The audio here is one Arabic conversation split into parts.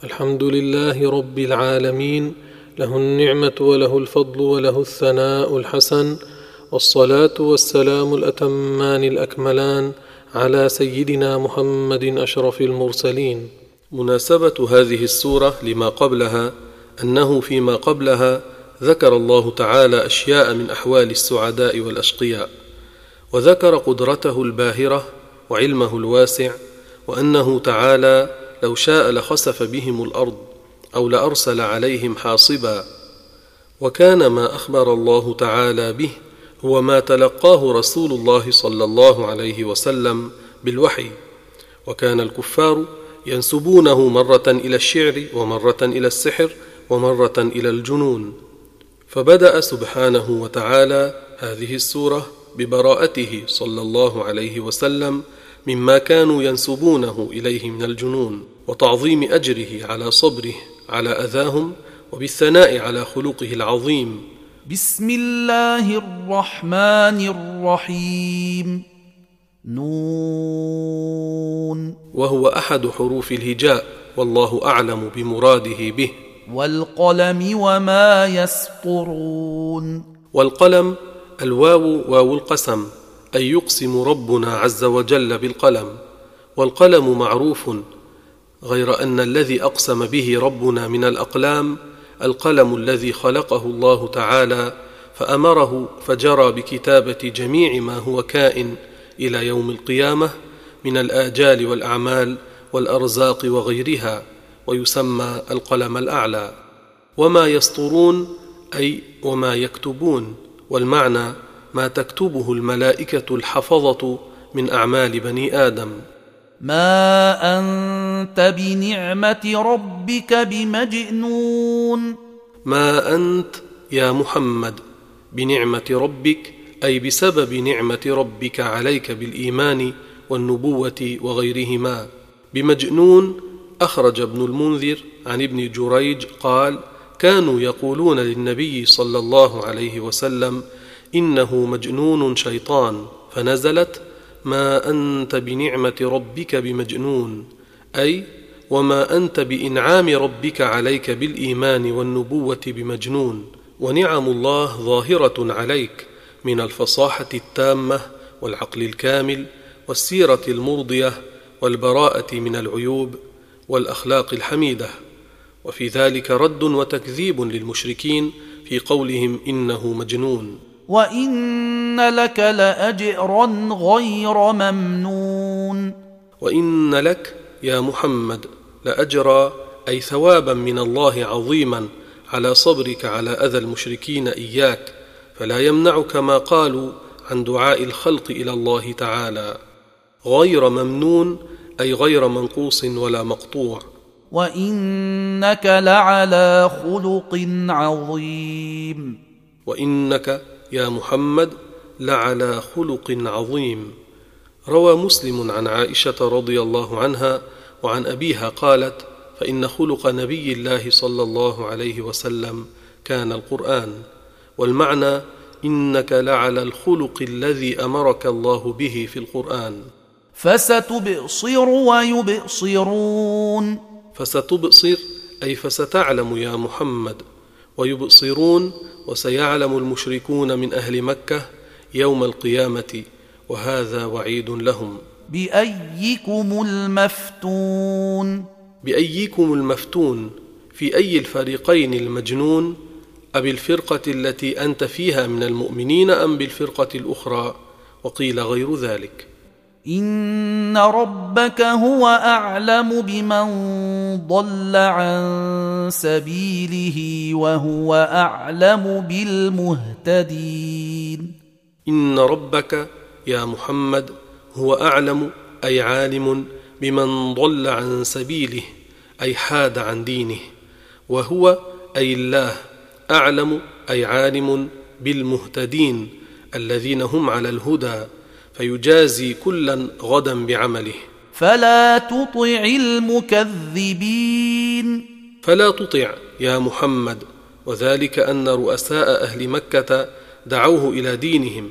الحمد لله رب العالمين، له النعمة وله الفضل وله الثناء الحسن، والصلاة والسلام الأتمان الأكملان على سيدنا محمد أشرف المرسلين. مناسبة هذه السورة لما قبلها أنه فيما قبلها ذكر الله تعالى أشياء من أحوال السعداء والأشقياء، وذكر قدرته الباهرة وعلمه الواسع، وأنه تعالى لو شاء لخسف بهم الأرض أو لأرسل عليهم حاصبا. وكان ما أخبر الله تعالى به هو ما تلقاه رسول الله صلى الله عليه وسلم بالوحي، وكان الكفار ينسبونه مرة إلى الشعر ومرة إلى السحر ومرة إلى الجنون، فبدأ سبحانه وتعالى هذه السورة ببراءته صلى الله عليه وسلم مما كانوا ينسبونه إليه من الجنون، وتعظيم أجره على صبره على أذاهم، وبالثناء على خلقه العظيم. بسم الله الرحمن الرحيم. نون، وهو أحد حروف الهجاء، والله أعلم بمراده به. والقلم وما يسطرون. والقلم الواو واو القسم، أي يقسم ربنا عز وجل بالقلم، والقلم معروف، غير أن الذي أقسم به ربنا من الأقلام القلم الذي خلقه الله تعالى فأمره فجرى بكتابة جميع ما هو كائن إلى يوم القيامة من الآجال والأعمال والأرزاق وغيرها، ويسمى القلم الأعلى. وما يسطرون أي وما يكتبون، والمعنى ما تكتبه الملائكة الحفظة من أعمال بني آدم. ما أنت بنعمة ربك بمجنون. ما أنت يا محمد بنعمة ربك، أي بسبب نعمة ربك عليك بالإيمان والنبوة وغيرهما. بمجنون أخرج ابن المنذر عن ابن جريج قال: كانوا يقولون للنبي صلى الله عليه وسلم: إنه مجنون شيطان، فنزلت: ما أنت بنعمة ربك بمجنون، أي وما أنت بإنعام ربك عليك بالإيمان والنبوة بمجنون. ونعم الله ظاهرة عليك من الفصاحة التامة والعقل الكامل والسيرة المرضية والبراءة من العيوب والأخلاق الحميدة، وفي ذلك رد وتكذيب للمشركين في قولهم إنه مجنون. وإن لك لأجرا غير ممنون. وإن لك يا محمد لأجرا، أي ثوابا من الله عظيما على صبرك على أذى المشركين إياك، فلا يمنعك ما قالوا عن دعاء الخلق إلى الله تعالى. غير ممنون أي غير منقوص ولا مقطوع. وإنك لعلى خلق عظيم. وإنك يا محمد لعلى خلق عظيم. روى مسلم عن عائشة رضي الله عنها وعن أبيها قالت: فإن خلق نبي الله صلى الله عليه وسلم كان القرآن. والمعنى: إنك لعلى الخلق الذي أمرك الله به في القرآن. فستبصر ويبصرون. فستبصر أي فستعلم يا محمد، ويبصرون وسيعلم المشركون من أهل مكة يوم القيامة، وهذا وعيد لهم. بأيكم المفتون. بأيكم المفتون، في أي الفريقين المجنون؟ أبي الفرقة التي أنت فيها من المؤمنين أم بالفرقة الأخرى؟ وقيل غير ذلك. إن ربك هو أعلم بمن ضل عن سبيله وهو أعلم بالمهتدين. إن ربك يا محمد هو أعلم أي عالم بمن ضل عن سبيله أي حاد عن دينه، وهو أي الله أعلم أي عالم بالمهتدين الذين هم على الهدى، فيجازي كلا غدا بعمله. فلا تطع المكذبين. فلا تطع يا محمد، وذلك أن رؤساء أهل مكة دعوه إلى دينهم،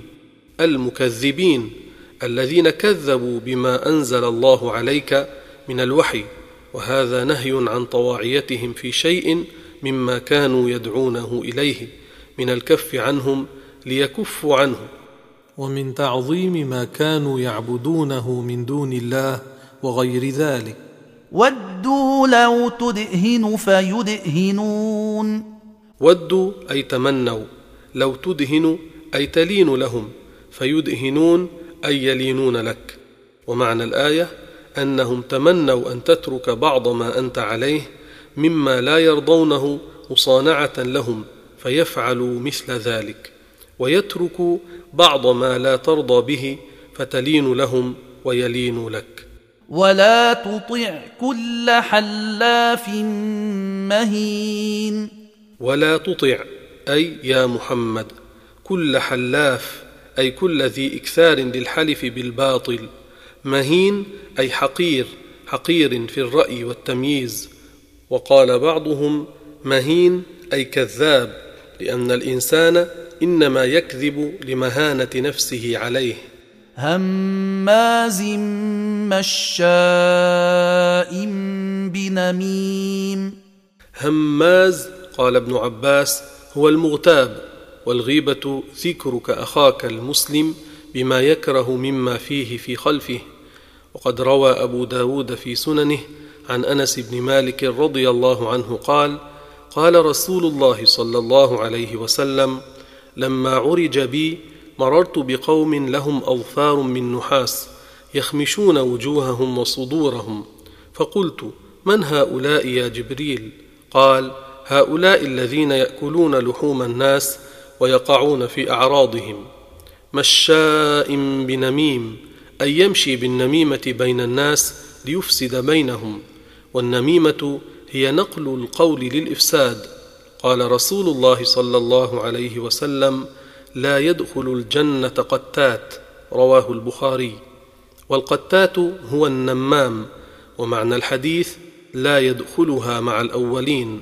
المكذبين الذين كذبوا بما أنزل الله عليك من الوحي وهذا نهي عن طواعيتهم في شيء مما كانوا يدعونه إليه من الكف عنهم ليكفوا عنه، ومن تعظيم ما كانوا يعبدونه من دون الله وغير ذلك. ودوا لو تدهن فيدهنون. ودوا أي تمنوا، لو تدهن أي تلين لهم، فيدهنون أي يلينون لك. ومعنى الآية أنهم تمنوا أن تترك بعض ما أنت عليه مما لا يرضونه مصانعة لهم فيفعلوا مثل ذلك، ويتركوا بعض ما لا ترضى به فتلين لهم ويلين لك. ولا تطع كل حلاف مهين. ولا تطع أي يا محمد كل حلاف أي كل ذي إكثار للحلف بالباطل، مهين أي حقير في الرأي والتمييز. وقال بعضهم مهين أي كذاب، لأن الإنسان إنما يكذب لمهانة نفسه عليه. هماز مشاء بنميم. هماز قال ابن عباس هو المغتاب، والغيبة ذكرك أخاك المسلم بما يكره مما فيه في خلفه. وقد روى أبو داود في سننه عن أنس بن مالك رضي الله عنه قال: قال رسول الله صلى الله عليه وسلم: لما عرج بي مررت بقوم لهم أظفار من نحاس يخمشون وجوههم وصدورهم، فقلت: من هؤلاء يا جبريل؟ قال: هؤلاء الذين يأكلون لحوم الناس ويقعون في أعراضهم. مشاء بنميم أي يمشي بالنميمة بين الناس ليفسد بينهم، والنميمة هي نقل القول للإفساد. قال رسول الله صلى الله عليه وسلم: لا يدخل الجنة قتات، رواه البخاري. والقتات هو النمام، ومعنى الحديث لا يدخلها مع الأولين.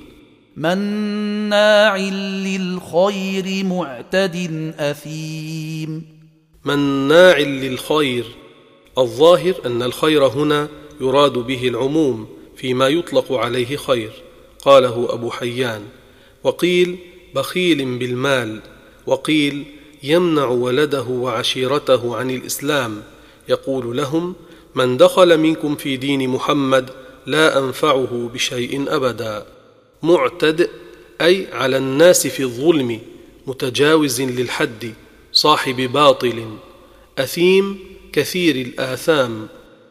مناع للخير معتد أثيم. مناع للخير، الظاهر أن الخير هنا يراد به العموم فيما يطلق عليه خير، قاله أبو حيان. وقيل بخيل بالمال، وقيل يمنع ولده وعشيرته عن الإسلام، يقول لهم: من دخل منكم في دين محمد لا أنفعه بشيء أبدا. معتد أي على الناس في الظلم، متجاوز للحد، صاحب باطل. أثيم كثير الآثام.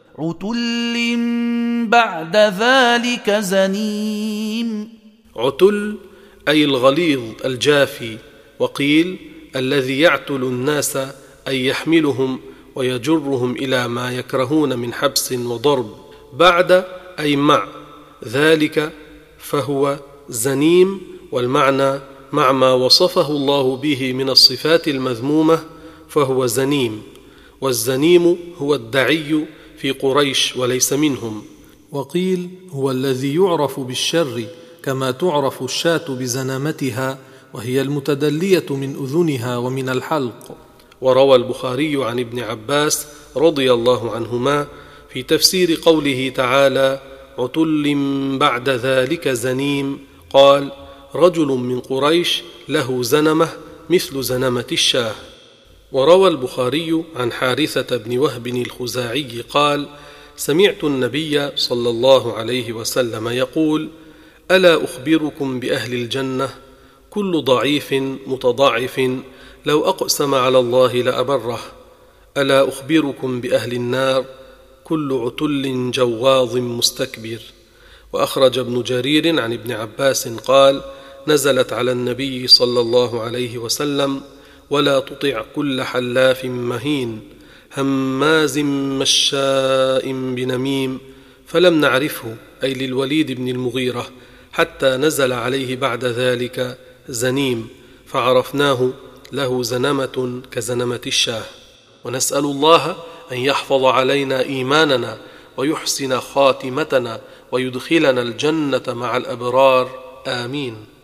عتل بعد ذلك زنيم. عتل أي الغليظ الجافي، وقيل الذي يعتل الناس أي يحملهم ويجرهم إلى ما يكرهون من حبس وضرب. بعد أي مع ذلك فهو زنيم، والمعنى مع ما وصفه الله به من الصفات المذمومة فهو زنيم. والزنيم هو الدعي في قريش وليس منهم. وقيل هو الذي يعرف بالشر كما تعرف الشاة بزنامتها، وهي المتدلية من أذنها ومن الحلق. وروى البخاري عن ابن عباس رضي الله عنهما في تفسير قوله تعالى: عتل بعد ذلك زنيم، قال: رجل من قريش له زنمة مثل زنمة الشاه. وروى البخاري عن حارثة بن وهب الخزاعي قال: سمعت النبي صلى الله عليه وسلم يقول: ألا أخبركم بأهل الجنة؟ كل ضعيف متضعف لو أقسم على الله لأبره. ألا أخبركم بأهل النار؟ كل عتل جواظ مستكبر. وأخرج ابن جرير عن ابن عباس قال: نزلت على النبي صلى الله عليه وسلم: ولا تطع كل حلاف مهين هماز مشاء بنميم، فلم نعرفه أي للوليد بن المغيرة حتى نزل عليه بعد ذلك زنيم، فعرفناه له زنمة كزنمة الشاه. ونسأل الله أن يحفظ علينا إيماننا ويحسن خاتمتنا ويدخلنا الجنة مع الأبرار، آمين.